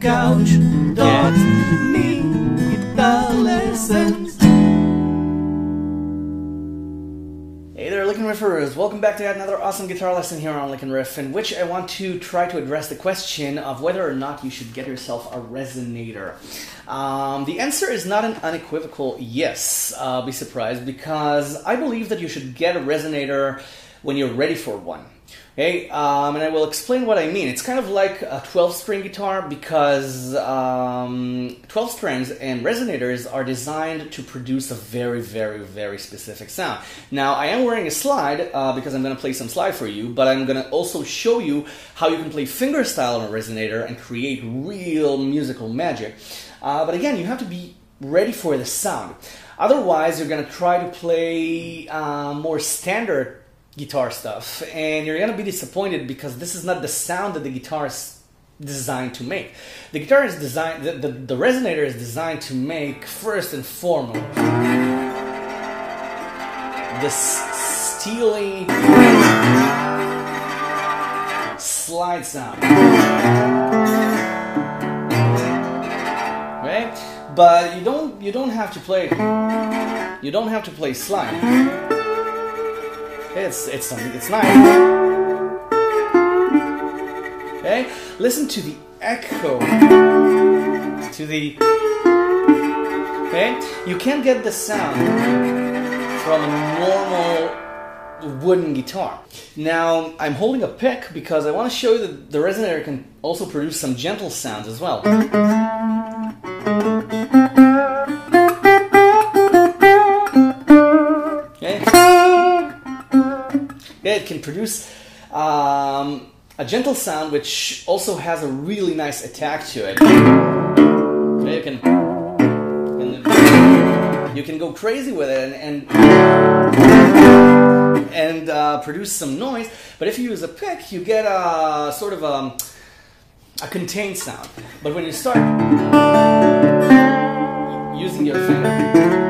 couch.me guitar lessons. Hey there, Lick and Riffers. Welcome back to another awesome guitar lesson here on Lick and Riff, in which I want to try to address the question of whether or not you should get yourself a resonator. The answer is not an unequivocal yes. Be surprised, because I believe that you should get a resonator when you're ready for one. Okay, and I will explain what I mean. It's kind of like a 12-string guitar, because 12 strings and resonators are designed to produce a very, very, very specific sound. Now, I am wearing a slide because I'm going to play some slide for you, but I'm going to also show you how you can play fingerstyle on a resonator and create real musical magic. But again, you have to be ready for the sound. Otherwise, you're going to try to play more standard guitar stuff, and you're going to be disappointed, because this is not the sound that the guitar is designed to make. The guitar is designed, the resonator is designed to make, first and foremost, this steely slide sound. Right? But you don't have to play slide. It's nice. Okay, listen to the echo. Okay, you can't get the sound from a normal wooden guitar. Now, I'm holding a pick because I want to show you that the resonator can also produce some gentle sounds as well. It can produce a gentle sound, which also has a really nice attack to it. You can go crazy with it and produce some noise. But if you use a pick, you get a sort of a contained sound. But when you start using your finger,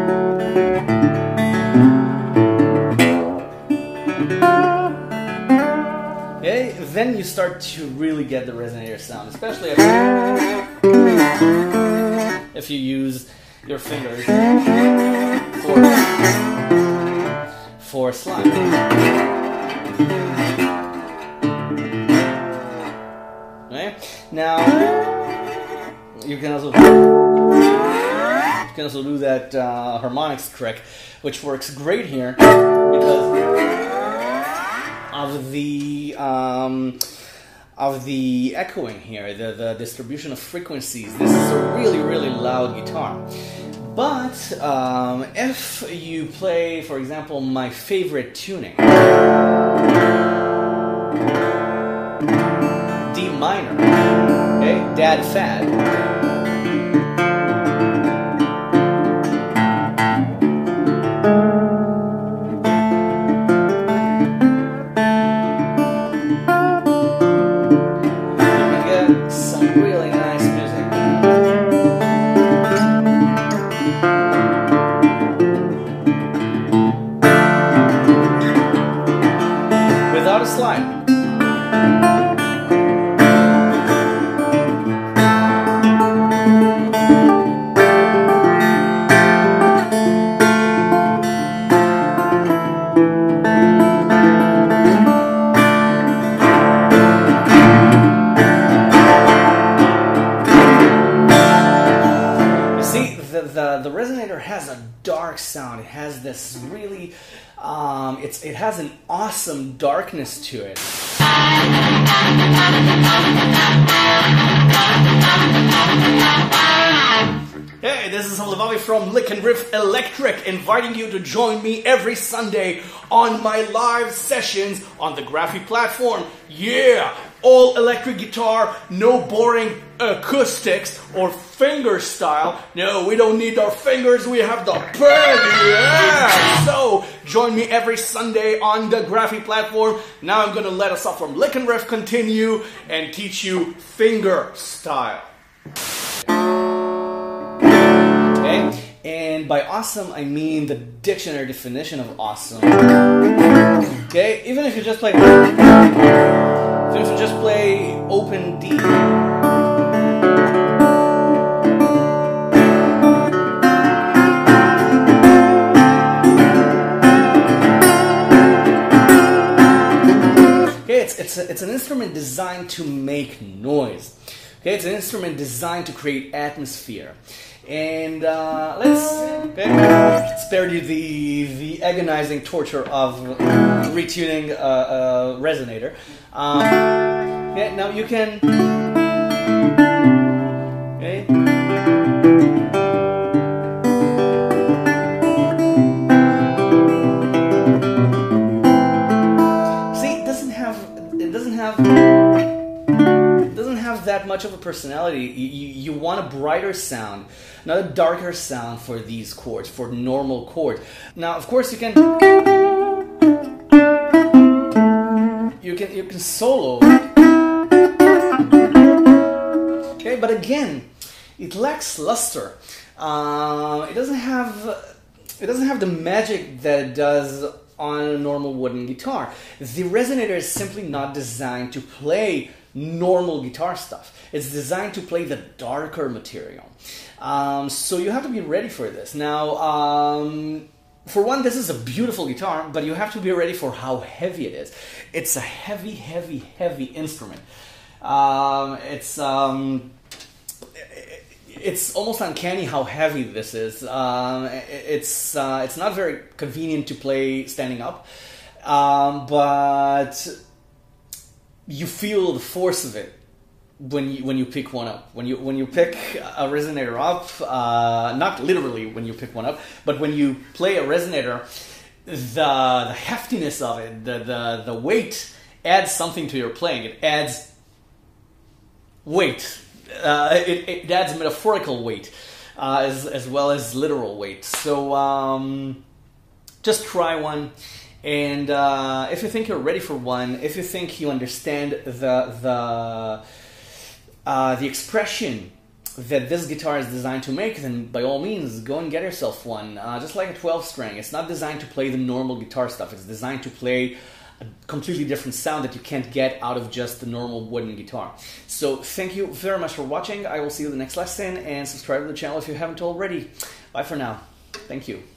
then you start to really get the resonator sound, especially if you use your fingers for slide. Right? Now, you can also do that harmonics trick, which works great here because of the echoing here, the distribution of frequencies. This is a really, really loud guitar. But if you play, for example, my favorite tuning, D minor, okay, Dad Fad. Without a slide. You see, the resonator has a dark sound. It has this really it has an awesome darkness to it. Hey, this is Levavi from Lick and Riff Electric, inviting you to join me every Sunday on my live sessions on the Graphy platform. Yeah! All electric guitar, no boring acoustics or finger style. No, we don't need our fingers, we have the pen, yeah! So, join me every Sunday on the Graphy platform. Now I'm gonna let us off from Lick and Riff continue and teach you finger style. Okay? And by awesome, I mean the dictionary definition of awesome. Okay? Even if you just play open D, it's an instrument designed to make noise. Okay, it's an instrument designed to create atmosphere. And let's spare you the agonizing torture of retuning a resonator. Yeah, now you can. Okay. See, it doesn't have that much of a personality. You want a brighter sound, not a darker sound for these chords, for normal chords. Now, of course, you can solo. Okay, but again, it lacks luster. It doesn't have the magic that it does on a normal wooden guitar. The resonator is simply not designed to play normal guitar stuff. It's designed to play the darker material. So you have to be ready for this. Now, for one, this is a beautiful guitar, but you have to be ready for how heavy it is. It's a heavy, heavy, heavy instrument. It's almost uncanny how heavy this is. It's not very convenient to play standing up, but you feel the force of it when you pick one up. When you pick a resonator up, not literally when you pick one up, but when you play a resonator, the heftiness of it, the weight adds something to your playing. It adds weight. It adds metaphorical weight as well as literal weight. So just try one, and if you think you're ready for one, if you think you understand the expression that this guitar is designed to make, then by all means go and get yourself one. Just like a 12-string, it's not designed to play the normal guitar stuff. It's designed to play a completely different sound that you can't get out of just the normal wooden guitar. So thank you very much for watching. I will see you in the next lesson, and subscribe to the channel if you haven't already. Bye for now. Thank you.